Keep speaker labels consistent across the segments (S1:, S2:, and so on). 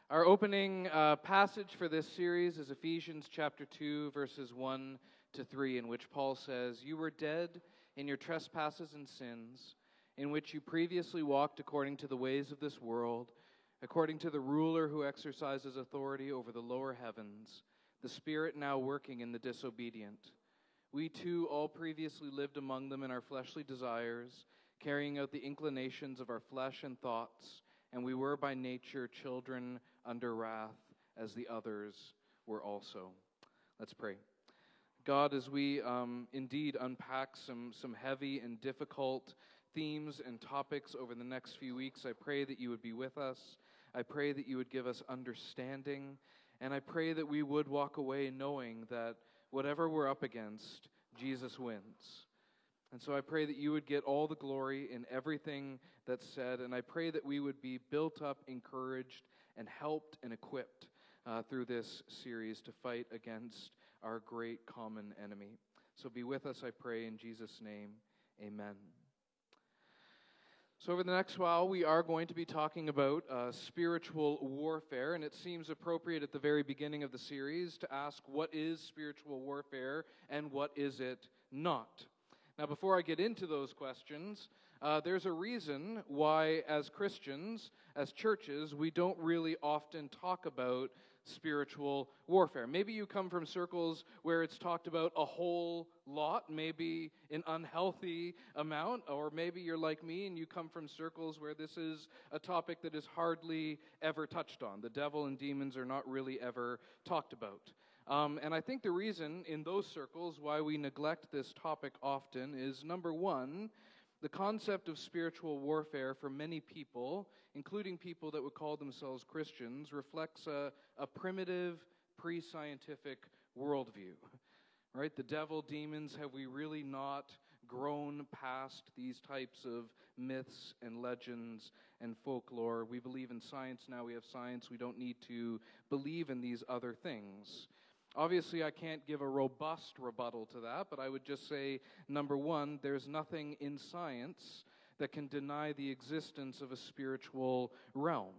S1: Our opening passage for this series is Ephesians chapter 2, verses 1 to 3, in which Paul says, "You were dead in your trespasses and sins, in which you previously walked according to the ways of this world, according to the ruler who exercises authority over the lower heavens, the spirit now working in the disobedient. We too all previously lived among them in our fleshly desires, carrying out the inclinations of our flesh and thoughts, and we were by nature children under wrath, as the others were also." Let's pray. God, as we indeed unpack some heavy and difficult themes and topics over the next few weeks, I pray that you would be with us. I pray that you would give us understanding, and I pray that we would walk away knowing that whatever we're up against, Jesus wins. And so I pray that you would get all the glory in everything that's said, and I pray that we would be built up, encouraged, and helped and equipped through this series to fight against our great common enemy. So be with us, I pray, in Jesus' name. Amen. So over the next while, we are going to be talking about spiritual warfare, and it seems appropriate at the very beginning of the series to ask, what is spiritual warfare and what is it not? Now, before I get into those questions, there's a reason why, as Christians, as churches, we don't really often talk about spiritual warfare. Maybe you come from circles where it's talked about a whole lot, maybe an unhealthy amount, or maybe you're like me and you come from circles where this is a topic that is hardly ever touched on. The devil and demons are not really ever talked about. And I think the reason in those circles why we neglect this topic often is, number one, the concept of spiritual warfare for many people, including people that would call themselves Christians, reflects a primitive, pre-scientific worldview. Right? The devil, demons, have we really not grown past these types of myths and legends and folklore? We believe in science now. We have science. We don't need to believe in these other things. Obviously, I can't give a robust rebuttal to that, but I would just say, number one, there's nothing in science that can deny the existence of a spiritual realm.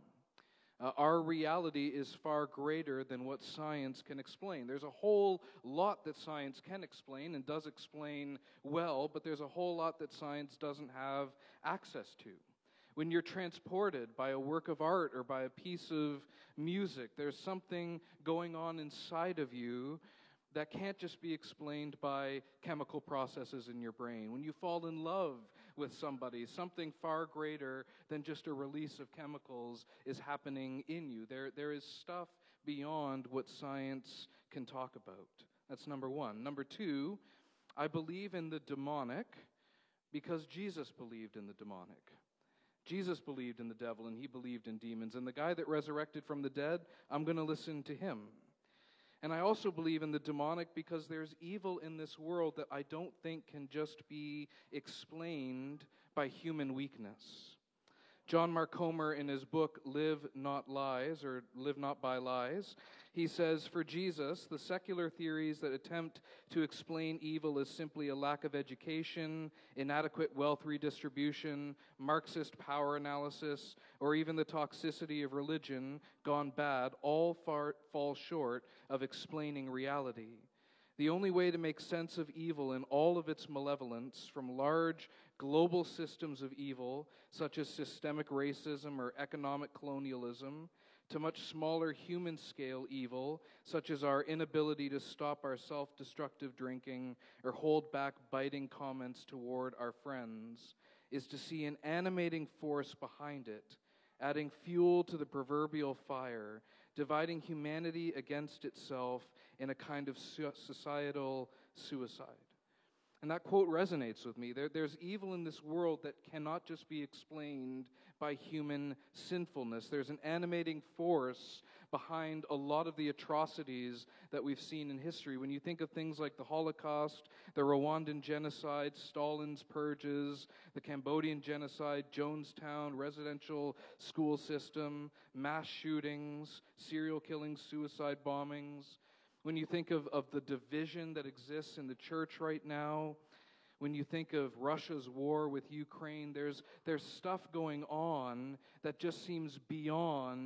S1: Our reality is far greater than what science can explain. There's a whole lot that science can explain and does explain well, but there's a whole lot that science doesn't have access to. When you're transported by a work of art or by a piece of music, there's something going on inside of you that can't just be explained by chemical processes in your brain. When you fall in love with somebody, something far greater than just a release of chemicals is happening in you. There is stuff beyond what science can talk about. That's number one. Number two, I believe in the demonic because Jesus believed in the demonic. Jesus believed in the devil, and he believed in demons. And the guy that resurrected from the dead, I'm going to listen to him. And I also believe in the demonic because there's evil in this world that I don't think can just be explained by human weakness. John Mark Comer, in his book, Live Not Lies, or Live Not by Lies, he says, for Jesus, the secular theories that attempt to explain evil as simply a lack of education, inadequate wealth redistribution, Marxist power analysis, or even the toxicity of religion gone bad, all fall short of explaining reality. The only way to make sense of evil in all of its malevolence, from large global systems of evil, such as systemic racism or economic colonialism, to much smaller human-scale evil, such as our inability to stop our self-destructive drinking or hold back biting comments toward our friends, is to see an animating force behind it, adding fuel to the proverbial fire, dividing humanity against itself in a kind of societal suicide. And that quote resonates with me. There's evil in this world that cannot just be explained by human sinfulness. There's an animating force behind a lot of the atrocities that we've seen in history. When you think of things like the Holocaust, the Rwandan genocide, Stalin's purges, the Cambodian genocide, Jonestown, residential school system, mass shootings, serial killings, suicide bombings. When you think of the division that exists in the church right now, when you think of Russia's war with Ukraine, there's stuff going on that just seems beyond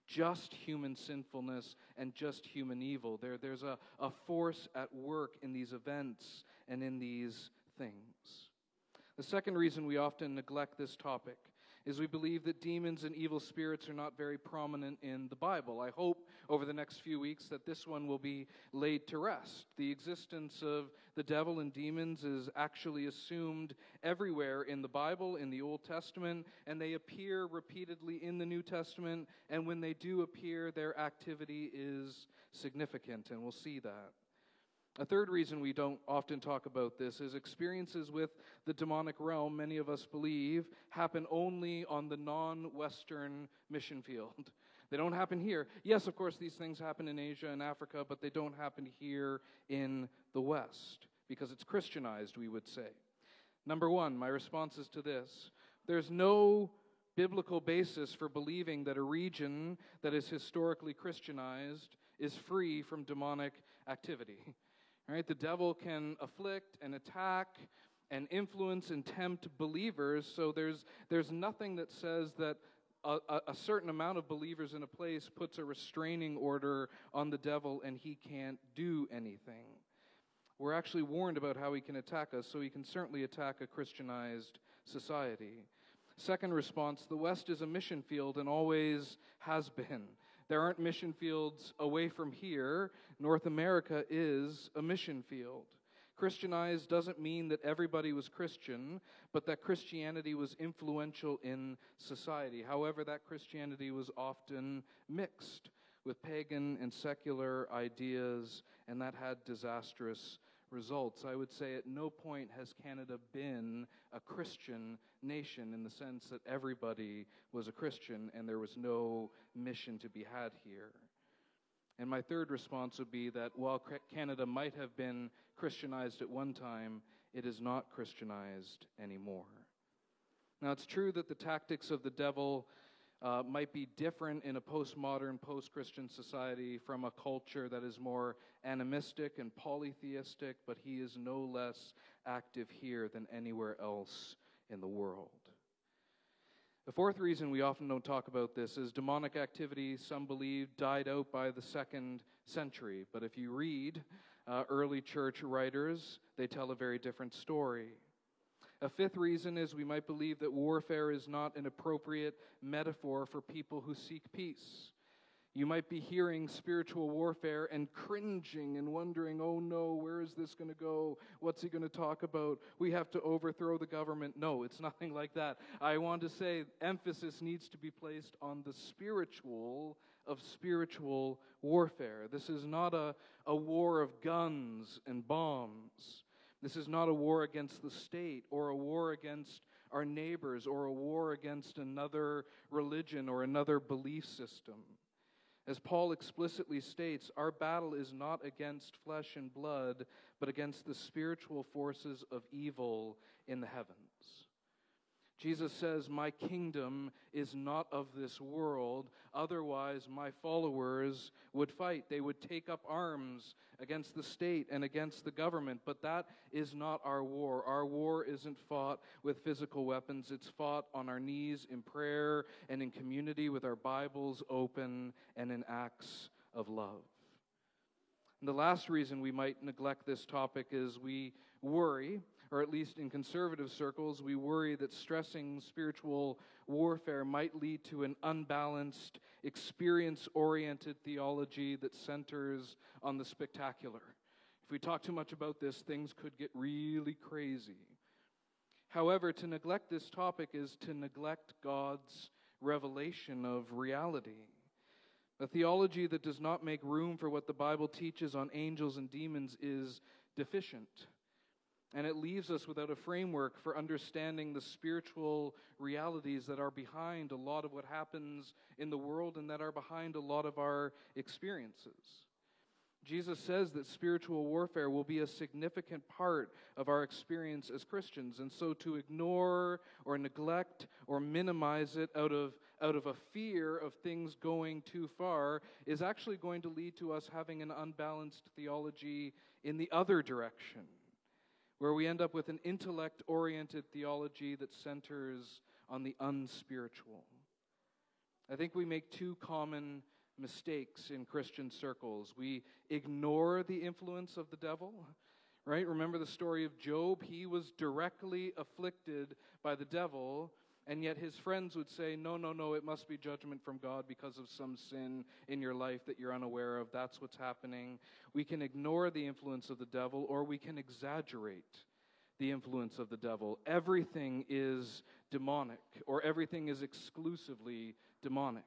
S1: just human sinfulness and just human evil. There's a force at work in these events and in these things. The second reason we often neglect this topic is we believe that demons and evil spirits are not very prominent in the Bible. I hope over the next few weeks that this one will be laid to rest. The existence of the devil and demons is actually assumed everywhere in the Bible, in the Old Testament, and they appear repeatedly in the New Testament, and when they do appear, their activity is significant, and we'll see that. A third reason we don't often talk about this is experiences with the demonic realm, many of us believe, happen only on the non-Western mission field. They don't happen here. Yes, of course, these things happen in Asia and Africa, but they don't happen here in the West because it's Christianized, we would say. Number one, my response is to this. There's no biblical basis for believing that a region that is historically Christianized is free from demonic activity. Right? The devil can afflict and attack and influence and tempt believers, so there's nothing that says that a certain amount of believers in a place puts a restraining order on the devil and he can't do anything. We're actually warned about how he can attack us, so he can certainly attack a Christianized society. Second response, the West is a mission field and always has been. There aren't mission fields away from here. North America is a mission field. Christianized doesn't mean that everybody was Christian, but that Christianity was influential in society. However, that Christianity was often mixed with pagan and secular ideas, and that had disastrous results. I would say at no point has Canada been a Christian nation in the sense that everybody was a Christian and there was no mission to be had here. And my third response would be that while Canada might have been Christianized at one time, it is not Christianized anymore. Now, it's true that the tactics of the devil might be different in a postmodern, post-Christian society from a culture that is more animistic and polytheistic, but he is no less active here than anywhere else in the world. The fourth reason we often don't talk about this is demonic activity, some believe, died out by the 2nd century. But if you read early church writers, they tell a very different story. A fifth reason is we might believe that warfare is not an appropriate metaphor for people who seek peace. You might be hearing spiritual warfare and cringing and wondering, oh no, where is this going to go? What's he going to talk about? We have to overthrow the government. No, it's nothing like that. I want to say emphasis needs to be placed on the spiritual of spiritual warfare. This is not a war of guns and bombs. This is not a war against the state or a war against our neighbors or a war against another religion or another belief system. As Paul explicitly states, our battle is not against flesh and blood, but against the spiritual forces of evil in the heavens. Jesus says, my kingdom is not of this world, otherwise my followers would fight. They would take up arms against the state and against the government, but that is not our war. Our war isn't fought with physical weapons. It's fought on our knees in prayer and in community with our Bibles open and in acts of love. And the last reason we might neglect this topic is we worry, or at least in conservative circles, we worry that stressing spiritual warfare might lead to an unbalanced, experience-oriented theology that centers on the spectacular. If we talk too much about this, things could get really crazy. However, to neglect this topic is to neglect God's revelation of reality. A theology that does not make room for what the Bible teaches on angels and demons is deficient. And it leaves us without a framework for understanding the spiritual realities that are behind a lot of what happens in the world and that are behind a lot of our experiences. Jesus says that spiritual warfare will be a significant part of our experience as Christians. And so to ignore or neglect or minimize it out of a fear of things going too far is actually going to lead to us having an unbalanced theology in the other direction, where we end up with an intellect-oriented theology that centers on the unspiritual. I think we make two common mistakes in Christian circles. We ignore the influence of the devil, right? Remember the story of Job? He was directly afflicted by the devil, and yet his friends would say, no, no, no, it must be judgment from God because of some sin in your life that you're unaware of. That's what's happening. We can ignore the influence of the devil, or we can exaggerate the influence of the devil. Everything is demonic, or everything is exclusively demonic.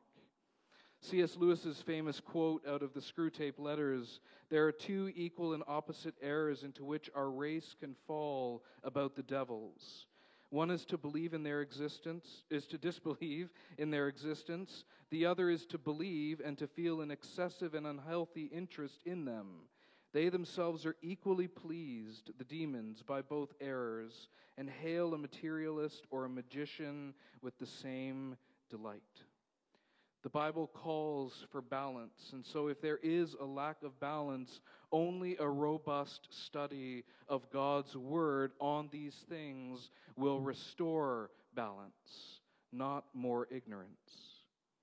S1: C.S. Lewis's famous quote out of the Screwtape Letters, "There are two equal and opposite errors into which our race can fall about the devils. One is to believe in their existence, is to disbelieve in their existence. The other is to believe and to feel an excessive and unhealthy interest in them. They themselves are equally pleased, the demons, by both errors, and hail a materialist or a magician with the same delight." The Bible calls for balance, and so if there is a lack of balance, only a robust study of God's Word on these things will restore balance, not more ignorance.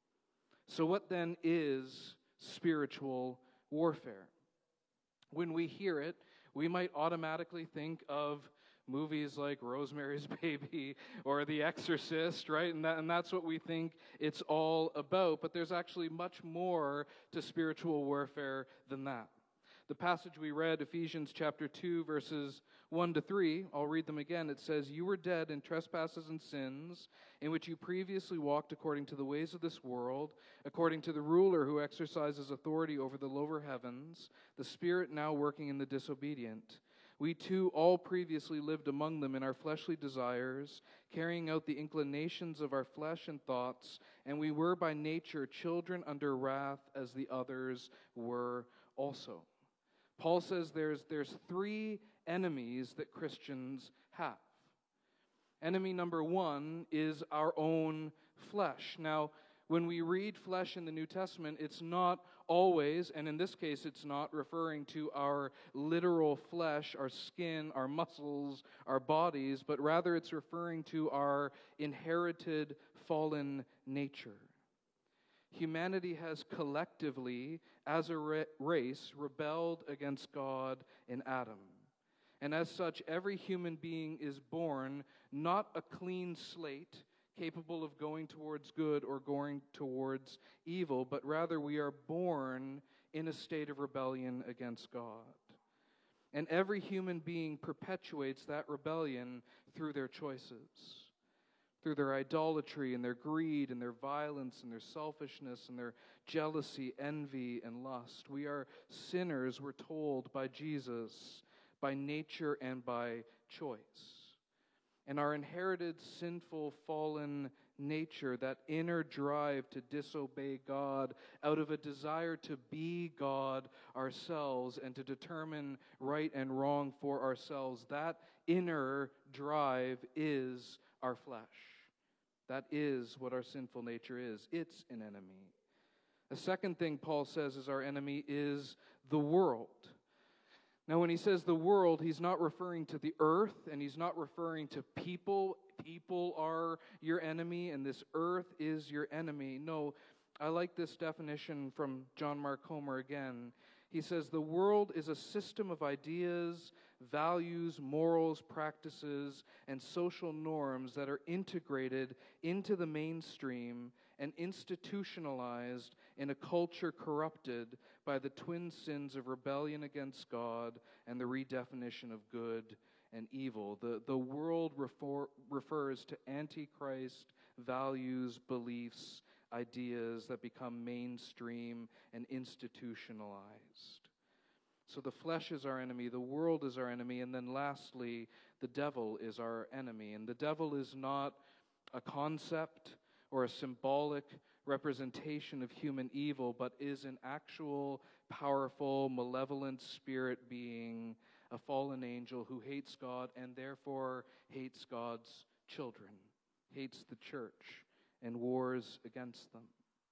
S1: So what then is spiritual warfare? When we hear it, we might automatically think of movies like Rosemary's Baby or The Exorcist, right? And that's what we think it's all about. But there's actually much more to spiritual warfare than that. The passage we read, Ephesians chapter 2, verses 1 to 3, I'll read them again. It says, "You were dead in trespasses and sins, in which you previously walked according to the ways of this world, according to the ruler who exercises authority over the lower heavens, the spirit now working in the disobedient. We too all previously lived among them in our fleshly desires, carrying out the inclinations of our flesh and thoughts, and we were by nature children under wrath as the others were also." Paul says there's three enemies that Christians have. Enemy number one is our own flesh. Now, when we read flesh in the New Testament, it's not always, and in this case it's not referring to our literal flesh, our skin, our muscles, our bodies, but rather it's referring to our inherited fallen nature. Humanity has collectively, as a race, rebelled against God in Adam. And as such, every human being is born not a clean slate, capable of going towards good or going towards evil, but rather we are born in a state of rebellion against God. And every human being perpetuates that rebellion through their choices, through their idolatry and their greed and their violence and their selfishness and their jealousy, envy, and lust. We are sinners, we're told by Jesus, by nature and by choice. And our inherited sinful fallen nature, that inner drive to disobey God out of a desire to be God ourselves and to determine right and wrong for ourselves, that inner drive is our flesh. That is what our sinful nature is. It's an enemy. The second thing Paul says is our enemy is the world. Now, when he says the world, he's not referring to the earth, and he's not referring to people. People are your enemy, and this earth is your enemy. No, I like this definition from John Mark Comer again. He says, the world is a system of ideas, values, morals, practices, and social norms that are integrated into the mainstream and institutionalized in a culture corrupted by the twin sins of rebellion against God and the redefinition of good and evil. The world refers to antichrist values, beliefs, ideas that become mainstream and institutionalized. So the flesh is our enemy, the world is our enemy, and then lastly, the devil is our enemy. And the devil is not a concept or a symbolic representation of human evil, but is an actual, powerful, malevolent spirit being, a fallen angel who hates God and therefore hates God's children, hates the church, and wars against them.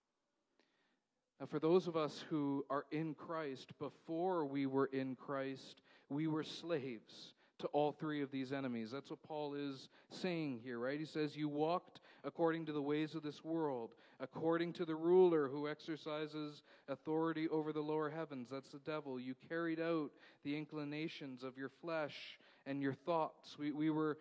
S1: Now, for those of us who are in Christ, before we were in Christ, we were slaves to all three of these enemies. That's what Paul is saying here, right? He says, you walked according to the ways of this world, according to the ruler who exercises authority over the lower heavens. That's the devil. You carried out the inclinations of your flesh and your thoughts. We were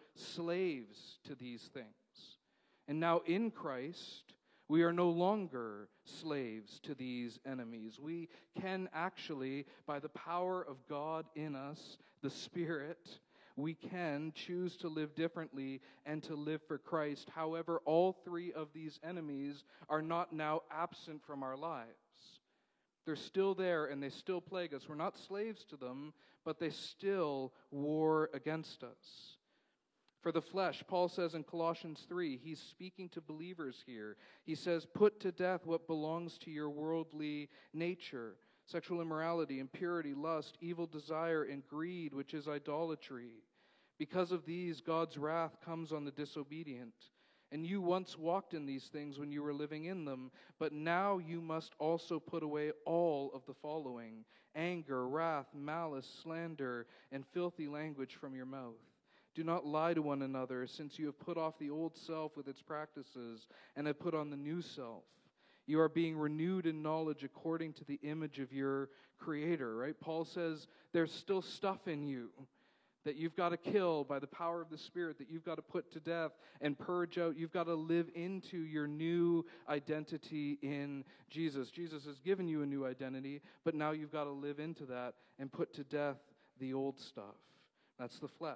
S1: slaves to these things. And now in Christ, we are no longer slaves to these enemies. We can actually, by the power of God in us, the Spirit, we can choose to live differently and to live for Christ. However, all three of these enemies are not now absent from our lives. They're still there and they still plague us. We're not slaves to them, but they still war against us. For the flesh, Paul says in Colossians 3, he's speaking to believers here. He says, put to death what belongs to your worldly nature, sexual immorality, impurity, lust, evil desire, and greed, which is idolatry. Because of these, God's wrath comes on the disobedient. And you once walked in these things when you were living in them, but now you must also put away all of the following: anger, wrath, malice, slander, and filthy language from your mouth. Do not lie to one another, since you have put off the old self with its practices and have put on the new self. You are being renewed in knowledge according to the image of your Creator, right? Paul says there's still stuff in you that you've got to kill by the power of the Spirit, that you've got to put to death and purge out. You've got to live into your new identity in Jesus. Jesus has given you a new identity, but now you've got to live into that and put to death the old stuff. That's the flesh.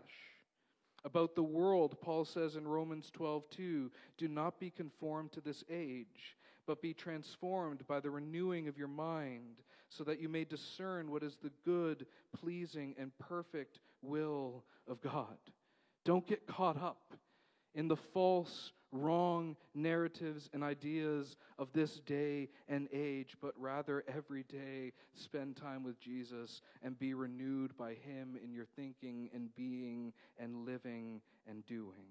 S1: About the world, Paul says in Romans 12:2, do not be conformed to this age, but be transformed by the renewing of your mind, so that you may discern what is the good, pleasing, and perfect will of God. Don't get caught up in the false, wrong narratives and ideas of this day and age, but rather every day spend time with Jesus and be renewed by Him in your thinking and being and living and doing.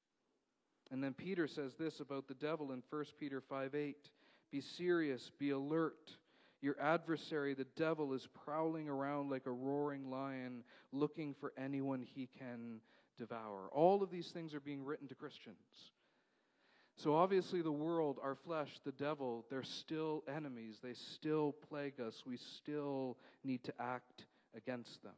S1: And then Peter says this about the devil in 1 Peter 5:8. Be serious, be alert. Your adversary, the devil, is prowling around like a roaring lion, looking for anyone he can devour. All of these things are being written to Christians. So obviously the world, our flesh, the devil, they're still enemies. They still plague us. We still need to act against them.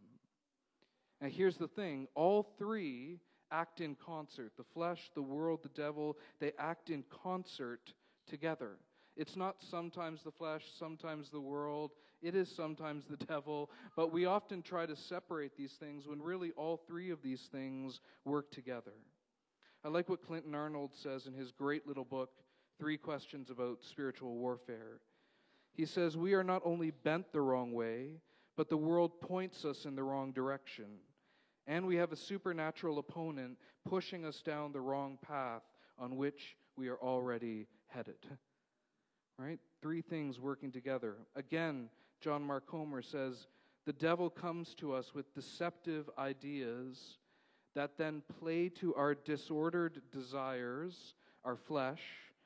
S1: And here's the thing. All three act in concert. The flesh, the world, the devil, they act in concert together. It's not sometimes the flesh, sometimes the world. It is sometimes the devil. But we often try to separate these things when really all three of these things work together. I like what Clinton Arnold says in his great little book, 3 Questions About Spiritual Warfare. He says, we are not only bent the wrong way, but the world points us in the wrong direction. And we have a supernatural opponent pushing us down the wrong path on which we are already headed. Right? 3 things working together. Again, John Mark Comer says, the devil comes to us with deceptive ideas that then play to our disordered desires, our flesh,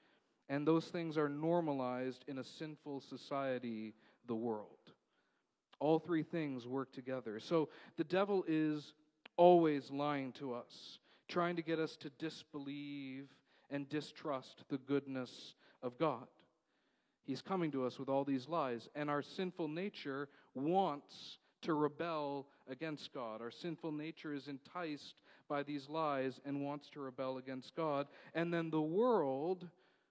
S1: and those things are normalized in a sinful society, the world. All 3 things work together. So the devil is always lying to us, trying to get us to disbelieve and distrust the goodness of God. He's coming to us with all these lies, and our sinful nature wants to rebel against God. Our sinful nature is enticed by these lies and wants to rebel against God. And then the world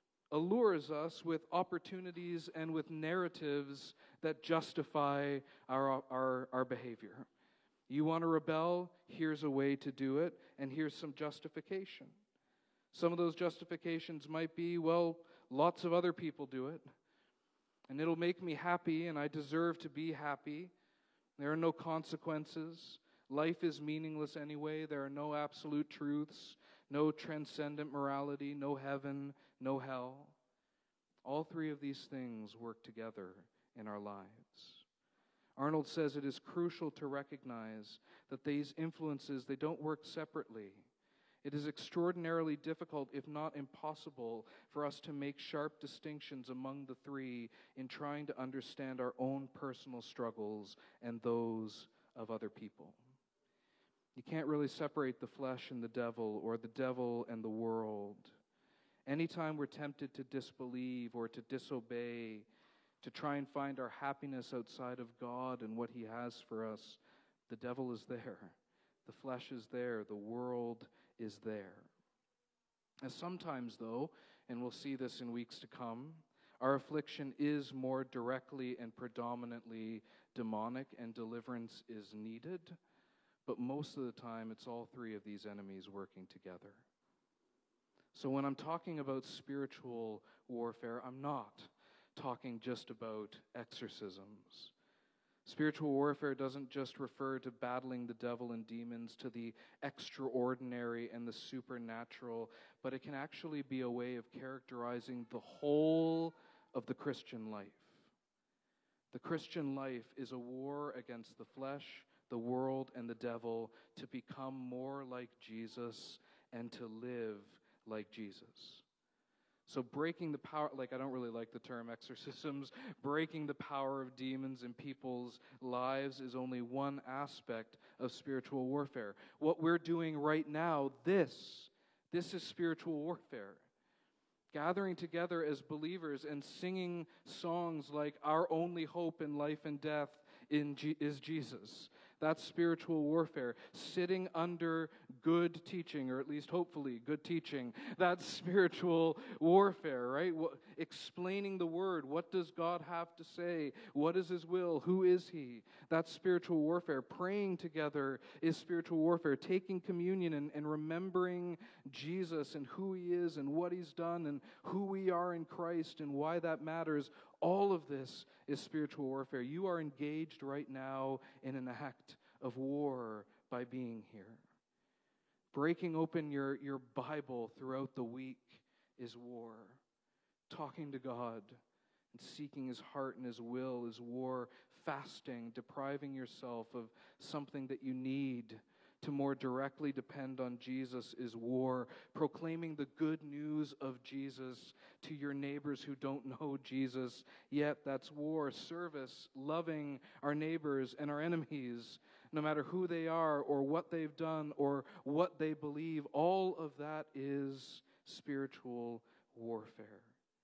S1: allures us with opportunities and with narratives that justify our behavior. You want to rebel? Here's a way to do it, and here's some justification. Some of those justifications might be, well, lots of other people do it, and it'll make me happy, and I deserve to be happy. There are no consequences. Life is meaningless anyway. There are no absolute truths, no transcendent morality, no heaven, no hell. All 3 of these things work together in our lives. Arnold says it is crucial to recognize that these influences, they don't work separately. It is extraordinarily difficult, if not impossible, for us to make sharp distinctions among the 3 in trying to understand our own personal struggles and those of other people. You can't really separate the flesh and the devil, or the devil and the world. And Anytime we're tempted to disbelieve or to disobey, to try and find our happiness outside of God and what He has for us, the devil is there. The flesh is there. The world is there. And sometimes, though, and we'll see this in weeks to come, our affliction is more directly and predominantly demonic, and deliverance is needed. But most of the time, it's all three of these enemies working together. So when I'm talking about spiritual warfare, I'm not talking just about exorcisms. Spiritual warfare doesn't just refer to battling the devil and demons, to the extraordinary and the supernatural, but it can actually be a way of characterizing the whole of the Christian life. The Christian life is a war against the flesh, the world, and the devil to become more like Jesus and to live like Jesus. So breaking the power, I don't really like the term exorcisms, breaking the power of demons in people's lives is only one aspect of spiritual warfare. What we're doing right now, this is spiritual warfare. Gathering together as believers and singing songs like "Our only hope in life and death is Jesus." That's spiritual warfare. Sitting under good teaching, or at least hopefully good teaching, that's spiritual warfare, right? Explaining the Word. What does God have to say? What is His will? Who is He? That's spiritual warfare. Praying together is spiritual warfare. Taking communion and remembering Jesus and who He is and what He's done and who we are in Christ and why that matters. All of this is spiritual warfare. You are engaged right now in an act of war by being here. Breaking open your Bible throughout the week is war. Talking to God and seeking His heart and His will is war. Fasting, depriving yourself of something that you need to more directly depend on Jesus is war. Proclaiming the good news of Jesus to your neighbors who don't know Jesus, yet that's war. Service, loving our neighbors and our enemies, no matter who they are or what they've done or what they believe, all of that is spiritual warfare.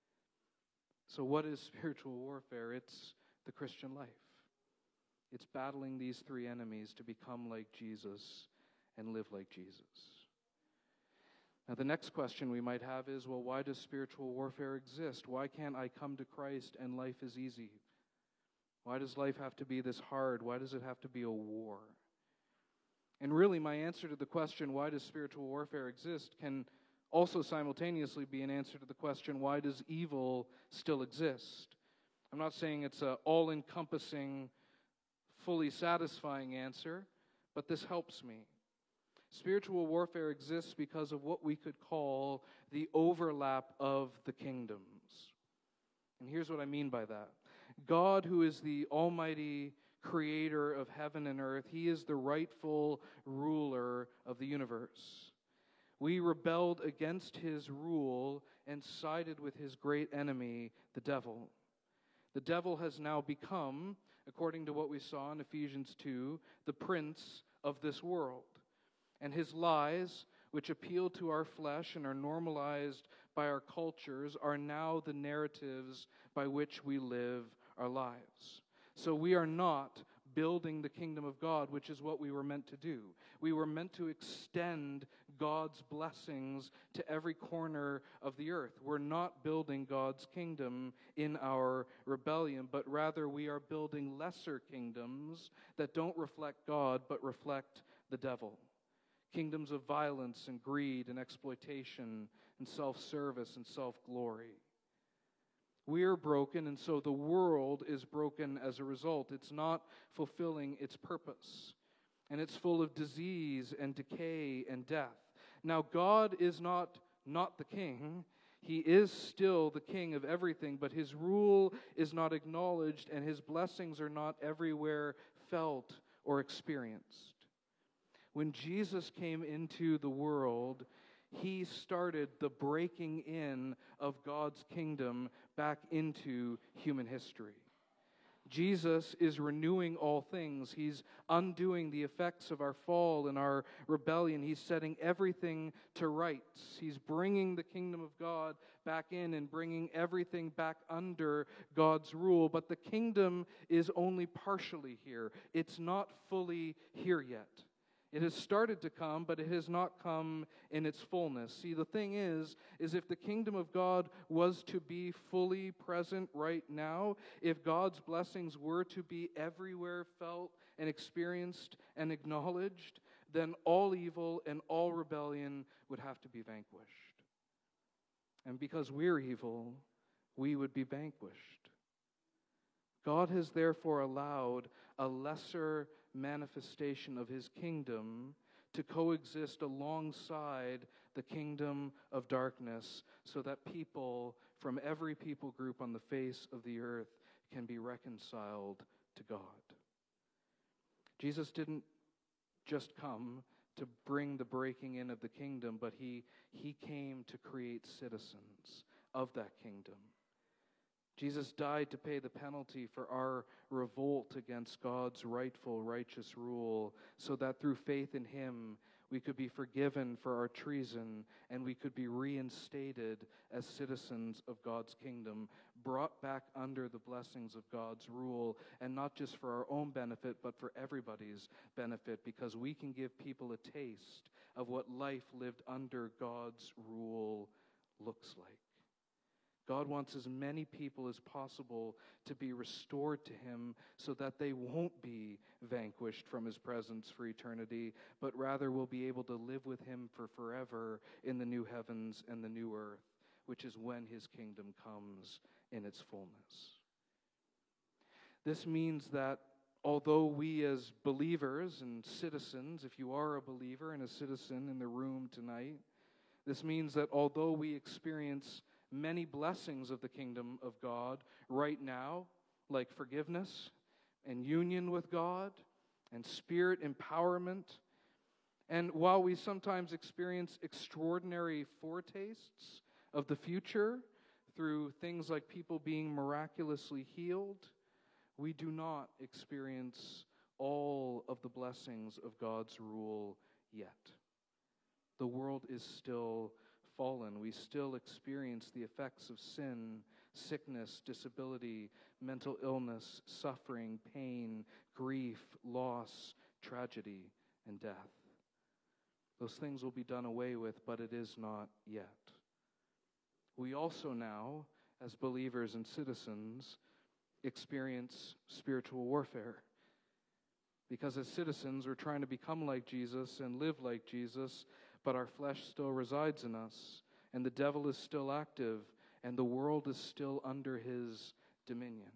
S1: So what is spiritual warfare? It's the Christian life. It's battling these three enemies to become like Jesus and live like Jesus. Now, the next question we might have is, well, why does spiritual warfare exist? Why can't I come to Christ and life is easy? Why does life have to be this hard? Why does it have to be a war? And really, my answer to the question, why does spiritual warfare exist, can also simultaneously be an answer to the question, why does evil still exist? I'm not saying it's an all-encompassing, fully satisfying answer, but this helps me. Spiritual warfare exists because of what we could call the overlap of the kingdoms. And here's what I mean by that. God, who is the almighty creator of heaven and earth, He is the rightful ruler of the universe. We rebelled against His rule and sided with His great enemy, the devil. The devil has now become, according to what we saw in Ephesians 2, the prince of this world. And his lies, which appeal to our flesh and are normalized by our cultures, are now the narratives by which we live our lives. So we are not building the kingdom of God, which is what we were meant to do. We were meant to extend God's blessings to every corner of the earth. We're not building God's kingdom in our rebellion, but rather we are building lesser kingdoms that don't reflect God, but reflect the devil. Kingdoms of violence and greed and exploitation and self-service and self-glory. We are broken, and so the world is broken as a result. It's not fulfilling its purpose, and it's full of disease and decay and death. Now, God is not the king. He is still the king of everything, but His rule is not acknowledged, and His blessings are not everywhere felt or experienced. When Jesus came into the world, He started the breaking in of God's kingdom back into human history. Jesus is renewing all things. He's undoing the effects of our fall and our rebellion. He's setting everything to rights. He's bringing the kingdom of God back in and bringing everything back under God's rule. But the kingdom is only partially here. It's not fully here yet. It has started to come, but it has not come in its fullness. See, the thing is if the kingdom of God was to be fully present right now, if God's blessings were to be everywhere felt and experienced and acknowledged, then all evil and all rebellion would have to be vanquished. And because we're evil, we would be vanquished. God has therefore allowed a lesser manifestation of his kingdom to coexist alongside the kingdom of darkness so that people from every people group on the face of the earth can be reconciled to God. Jesus didn't just come to bring the breaking in of the kingdom, but he came to create citizens of that kingdom. Jesus died to pay the penalty for our revolt against God's rightful, righteous rule, so that through faith in him, we could be forgiven for our treason, and we could be reinstated as citizens of God's kingdom, brought back under the blessings of God's rule, and not just for our own benefit, but for everybody's benefit, because we can give people a taste of what life lived under God's rule looks like. God wants as many people as possible to be restored to him so that they won't be vanquished from his presence for eternity, but rather will be able to live with him for forever in the new heavens and the new earth, which is when his kingdom comes in its fullness. This means that although we as believers and citizens, if you are a believer and a citizen in the room tonight, this means that although we experience many blessings of the kingdom of God right now, like forgiveness and union with God and spirit empowerment, and while we sometimes experience extraordinary foretastes of the future through things like people being miraculously healed, we do not experience all of the blessings of God's rule yet. The world is still fallen. We still experience the effects of sin, sickness, disability, mental illness, suffering, pain, grief, loss, tragedy, and death. Those things will be done away with, but it is not yet. We also now, as believers and citizens, experience spiritual warfare. Because as citizens, we're trying to become like Jesus and live like Jesus, but our flesh still resides in us, and the devil is still active, and the world is still under his dominion.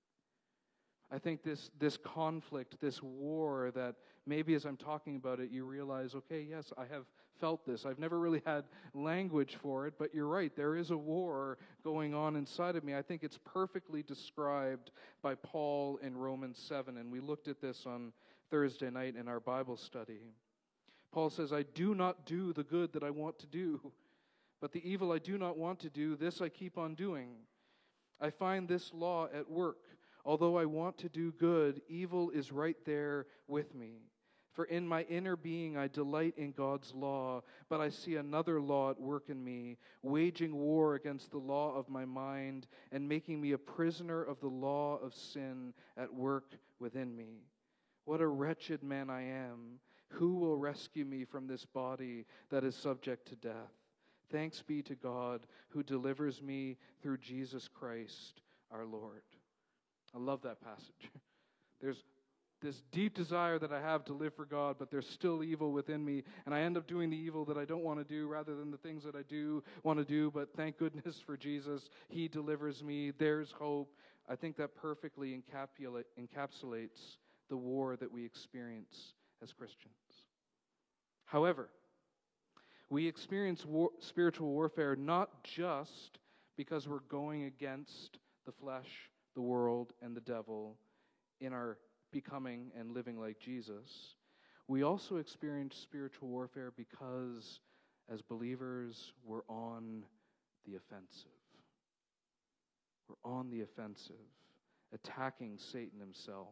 S1: I think this conflict, this war that maybe as I'm talking about it, you realize, okay, yes, I have felt this. I've never really had language for it, but you're right. There is a war going on inside of me. I think it's perfectly described by Paul in Romans 7, and we looked at this on Thursday night in our Bible study. Paul says, I do not do the good that I want to do, but the evil I do not want to do, this I keep on doing. I find this law at work. Although I want to do good, evil is right there with me. For in my inner being I delight in God's law, but I see another law at work in me, waging war against the law of my mind and making me a prisoner of the law of sin at work within me. What a wretched man I am. Who will rescue me from this body that is subject to death? Thanks be to God who delivers me through Jesus Christ our Lord. I love that passage. There's this deep desire that I have to live for God, but there's still evil within me, and I end up doing the evil that I don't want to do rather than the things that I do want to do, but thank goodness for Jesus. He delivers me. There's hope. I think that perfectly encapsulates the war that we experience as Christians. However, we experience spiritual warfare not just because we're going against the flesh, the world, and the devil in our becoming and living like Jesus. We also experience spiritual warfare because, as believers, we're on the offensive. We're on the offensive. attacking Satan himself.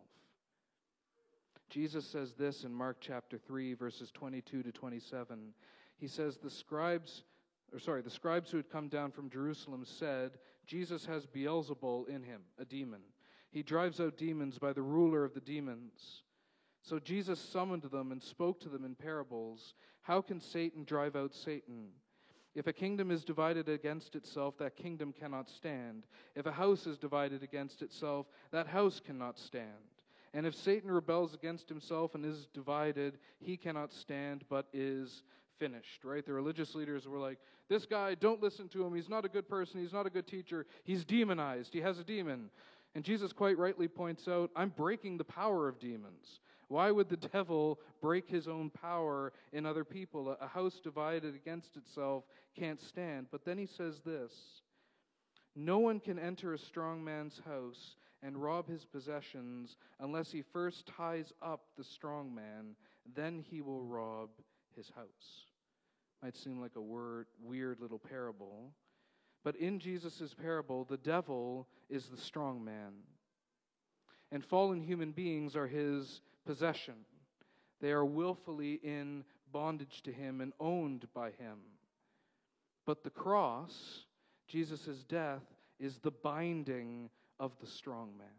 S1: Jesus says this in Mark chapter 3, verses 22 to 27. He says, the scribes who had come down from Jerusalem said, Jesus has Beelzebul in him, a demon. He drives out demons by the ruler of the demons. So Jesus summoned them and spoke to them in parables. How can Satan drive out Satan? If a kingdom is divided against itself, that kingdom cannot stand. If a house is divided against itself, that house cannot stand. And if Satan rebels against himself and is divided, he cannot stand, but is finished, right? The religious leaders were like, this guy, don't listen to him. He's not a good person. He's not a good teacher. He's demonized. He has a demon. And Jesus quite rightly points out, I'm breaking the power of demons. Why would the devil break his own power in other people? A house divided against itself can't stand. But then he says this, no one can enter a strong man's house and rob his possessions unless he first ties up the strong man. Then he will rob his house. Might seem like a weird little parable. But in Jesus' parable, the devil is the strong man. And fallen human beings are his possession. They are willfully in bondage to him and owned by him. But the cross, Jesus' death, is the binding of the strong man.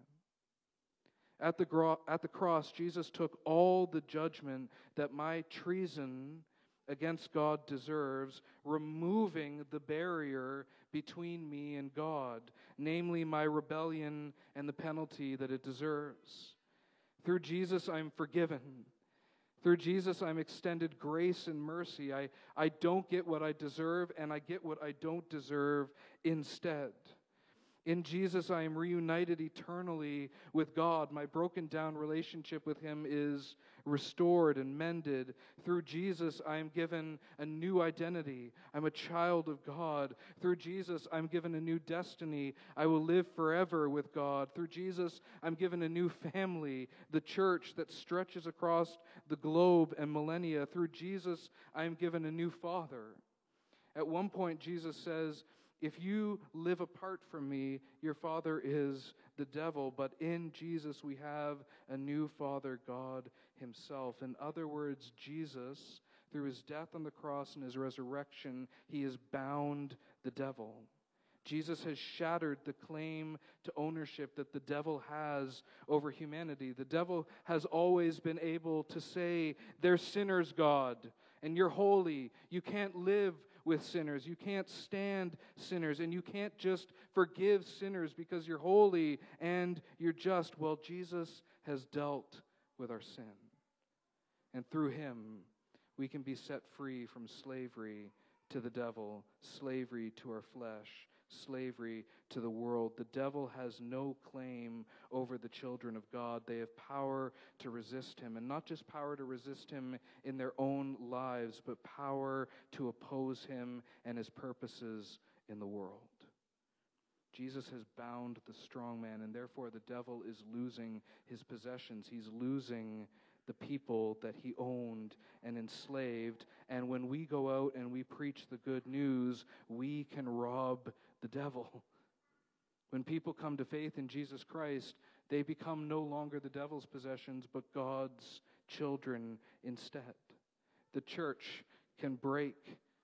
S1: At the cross, Jesus took all the judgment that my treason against God deserves, removing the barrier between me and God, namely my rebellion and the penalty that it deserves. Through Jesus, I'm forgiven. Through Jesus, I'm extended grace and mercy. I don't get what I deserve, and I get what I don't deserve instead. In Jesus, I am reunited eternally with God. My broken down relationship with him is restored and mended. Through Jesus, I am given a new identity. I'm a child of God. Through Jesus, I'm given a new destiny. I will live forever with God. Through Jesus, I'm given a new family, the church that stretches across the globe and millennia. Through Jesus, I am given a new father. At one point, Jesus says, if you live apart from me, your father is the devil. But in Jesus, we have a new Father, God himself. In other words, Jesus, through his death on the cross and his resurrection, he has bound the devil. Jesus has shattered the claim to ownership that the devil has over humanity. The devil has always been able to say, they're sinners, God, and you're holy. You can't live with sinners. You can't stand sinners, and you can't just forgive sinners because you're holy and you're just. Well, Jesus has dealt with our sin. And through him, we can be set free from slavery to the devil, slavery to our flesh, slavery to the world. The devil has no claim over the children of God. They have power to resist him, and not just power to resist him in their own lives, but power to oppose him and his purposes in the world. Jesus has bound the strong man, and therefore the devil is losing his possessions. He's losing the people that he owned and enslaved. And when we go out and we preach the good news, we can rob the devil. When people come to faith in Jesus Christ, they become no longer the devil's possessions, but God's children instead. The church can break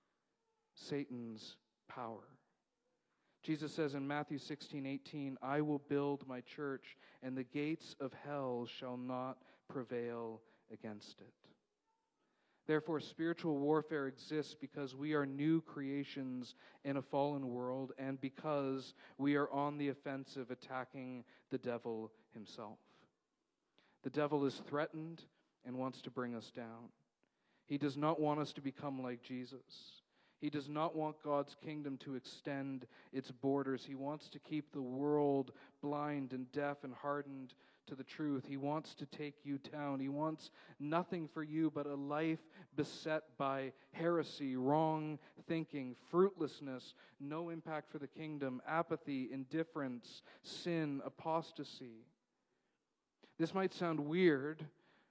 S1: Satan's power. Jesus says in Matthew 16:18, I will build my church, and the gates of hell shall not prevail against it. Therefore, spiritual warfare exists because we are new creations in a fallen world and because we are on the offensive attacking the devil himself. The devil is threatened and wants to bring us down. He does not want us to become like Jesus. He does not want God's kingdom to extend its borders. He wants to keep the world blind and deaf and hardened to the truth. He wants to take you down. He wants nothing for you but a life beset by heresy, wrong thinking, fruitlessness, no impact for the kingdom, apathy, indifference, sin, apostasy. This might sound weird,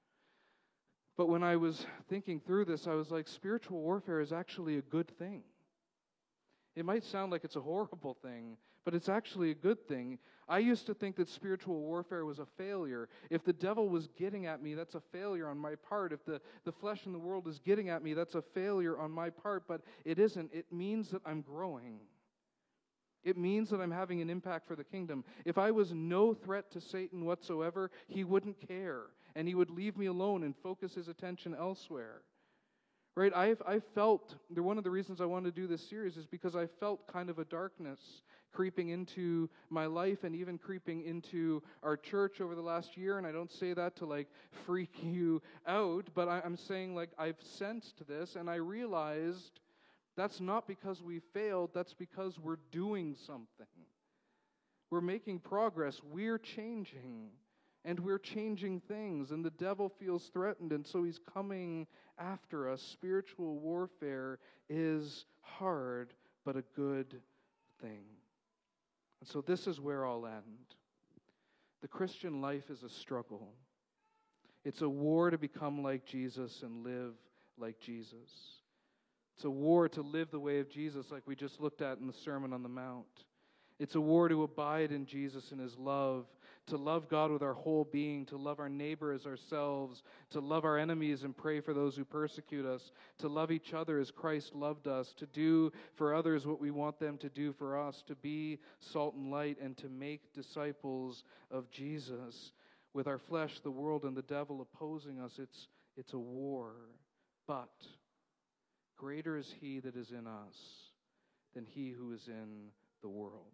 S1: but when I was thinking through this, I was like, spiritual warfare is actually a good thing. It might sound like it's a horrible thing, but it's actually a good thing. I used to think that spiritual warfare was a failure. If the devil was getting at me, that's a failure on my part. If the flesh in the world is getting at me, that's a failure on my part, but it isn't. It means that I'm growing. It means that I'm having an impact for the kingdom. If I was no threat to Satan whatsoever, he wouldn't care, and he would leave me alone and focus his attention elsewhere. Right? I felt, one of the reasons I wanted to do this series is because I felt kind of a darkness creeping into my life and even creeping into our church over the last year. And I don't say that to like freak you out, but I'm saying like I've sensed this, and I realized that's not because we failed, that's because we're doing something. We're making progress, we're changing. And we're changing things, and the devil feels threatened, and so he's coming after us. Spiritual warfare is hard, but a good thing. And so this is where I'll end. The Christian life is a struggle. It's a war to become like Jesus and live like Jesus. It's a war to live the way of Jesus, like we just looked at in the Sermon on the Mount. It's a war to abide in Jesus and His love, to love God with our whole being, to love our neighbor as ourselves, to love our enemies and pray for those who persecute us, to love each other as Christ loved us, to do for others what we want them to do for us, to be salt and light, and to make disciples of Jesus. With our flesh, the world, and the devil opposing us, it's a war. But greater is He that is in us than he who is in the world.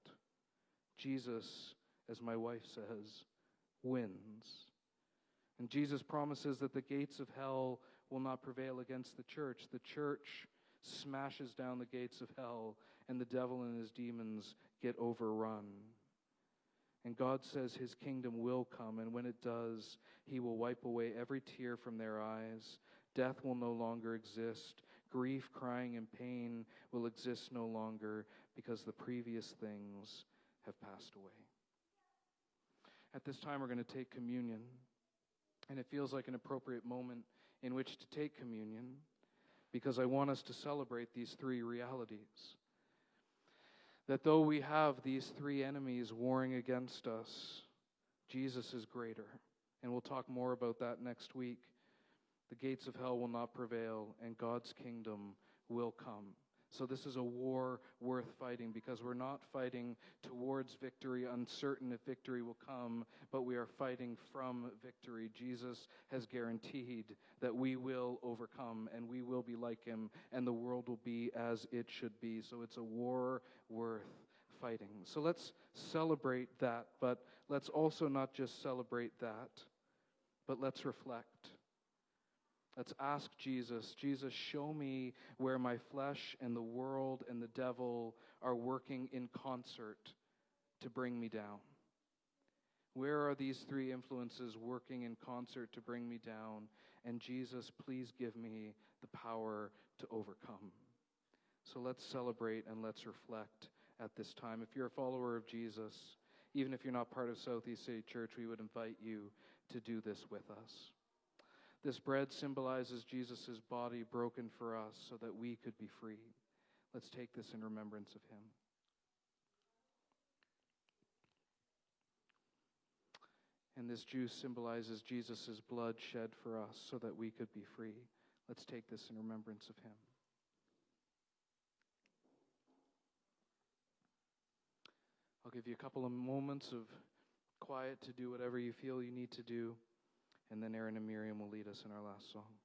S1: Jesus, as my wife says, wins. And Jesus promises that the gates of hell will not prevail against the church. The church smashes down the gates of hell, and the devil and his demons get overrun. And God says His kingdom will come, and when it does, He will wipe away every tear from their eyes. Death will no longer exist. Grief, crying, and pain will exist no longer, because the previous things have passed away. At this time, we're going to take communion, and it feels like an appropriate moment in which to take communion, because I want us to celebrate these three realities. That though we have these three enemies warring against us, Jesus is greater, and we'll talk more about that next week. The gates of hell will not prevail, and God's kingdom will come. So this is a war worth fighting, because we're not fighting towards victory, uncertain if victory will come, but we are fighting from victory. Jesus has guaranteed that we will overcome, and we will be like Him, and the world will be as it should be. So it's a war worth fighting. So let's celebrate that, but let's also not just celebrate that, but let's reflect. Let's ask Jesus, show me where my flesh and the world and the devil are working in concert to bring me down. Where are these three influences working in concert to bring me down? And Jesus, please give me the power to overcome. So let's celebrate and let's reflect at this time. If you're a follower of Jesus, even if you're not part of Southeast City Church, we would invite you to do this with us. This bread symbolizes Jesus' body broken for us so that we could be free. Let's take this in remembrance of Him. And this juice symbolizes Jesus' blood shed for us so that we could be free. Let's take this in remembrance of Him. I'll give you a couple of moments of quiet to do whatever you feel you need to do. And then Aaron and Miriam will lead us in our last song.